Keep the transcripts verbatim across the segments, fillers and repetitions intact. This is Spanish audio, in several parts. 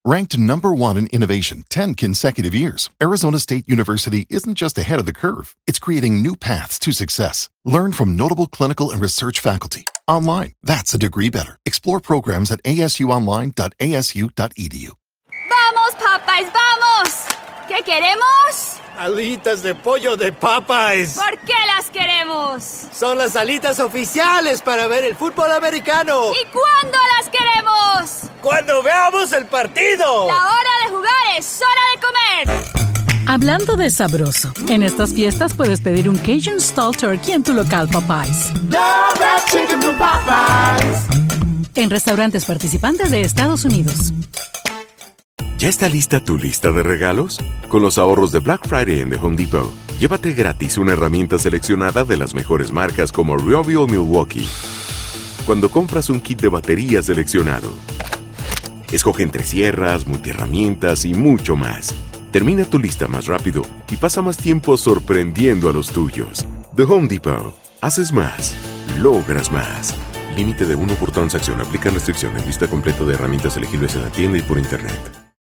Ranked number one in innovation ten consecutive years, Arizona State University isn't just ahead of the curve, it's creating new paths to success. Learn from notable clinical and research faculty. Online, that's a degree better. Explore programs at a s u online dot a s u dot e d u. ¡Vamos, Popeyes, vamos! ¿Qué queremos? Alitas de pollo de Popeyes. ¿Por qué las queremos? Son las alitas oficiales para ver el fútbol americano. ¿Y cuándo las queremos? ¡Cuando veamos el partido! La hora de jugar es hora de comer. Hablando de sabroso, en estas fiestas puedes pedir un Cajun Style Turkey en tu local Popeyes. Love that chicken from Popeyes. En restaurantes participantes de Estados Unidos. ¿Ya está lista tu lista de regalos? Con los ahorros de Black Friday en The Home Depot, llévate gratis una herramienta seleccionada de las mejores marcas como Ryobi o Milwaukee. Cuando compras un kit de batería seleccionado, escoge entre sierras, multiherramientas y mucho más. Termina tu lista más rápido y pasa más tiempo sorprendiendo a los tuyos. The Home Depot. Haces más. Logras más. Límite de uno por transacción. Aplican restricciones. Lista completa de herramientas elegibles en la tienda y por internet.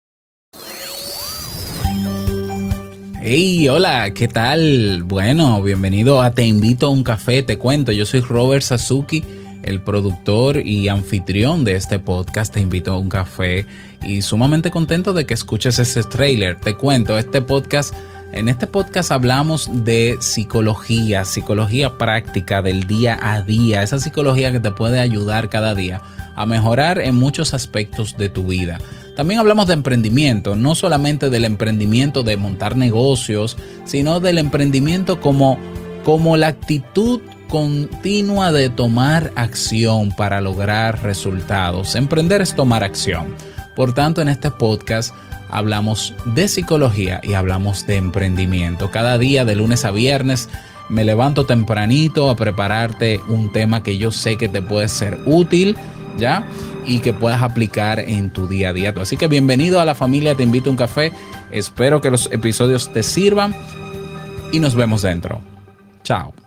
Hey, hola, ¿qué tal? Bueno, bienvenido a Te Invito a un Café, te cuento. Yo soy Robert Sasuki, el productor y anfitrión de este podcast Te Invito a un Café, y sumamente contento de que escuches este trailer. Te cuento, este podcast, en este podcast hablamos de psicología, psicología práctica del día a día, esa psicología que te puede ayudar cada día a mejorar en muchos aspectos de tu vida. También hablamos de emprendimiento, no solamente del emprendimiento de montar negocios, sino del emprendimiento como, como la actitud continua de tomar acción para lograr resultados. Emprender es tomar acción. Por tanto, en este podcast hablamos de psicología y hablamos de emprendimiento. Cada día, de lunes a viernes, me levanto tempranito a prepararte un tema que yo sé que te puede ser útil, ¿ya? Y que puedas aplicar en tu día a día. Así que bienvenido a la familia Te Invito a un Café. Espero que los episodios te sirvan y nos vemos dentro. Chao.